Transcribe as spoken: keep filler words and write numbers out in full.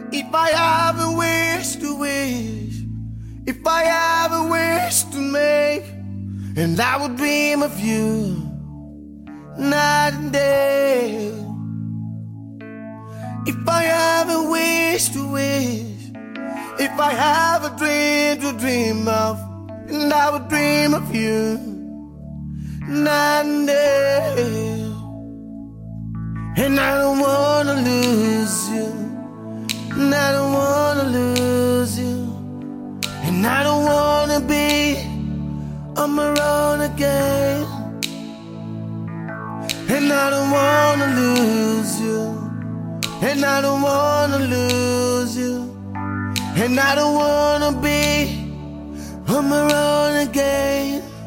If I have a wish to wish, if I have a wish to make, and I would dream of you night and day. If I have a wish to wish, if I have a dream to dream of, and I would dream of you night and day. And I don't wanna lose you, and I don't wanna lose you, and I don't wanna be on my own again. And I don't wanna lose you, and I don't wanna lose you, and I don't wanna be on my own again.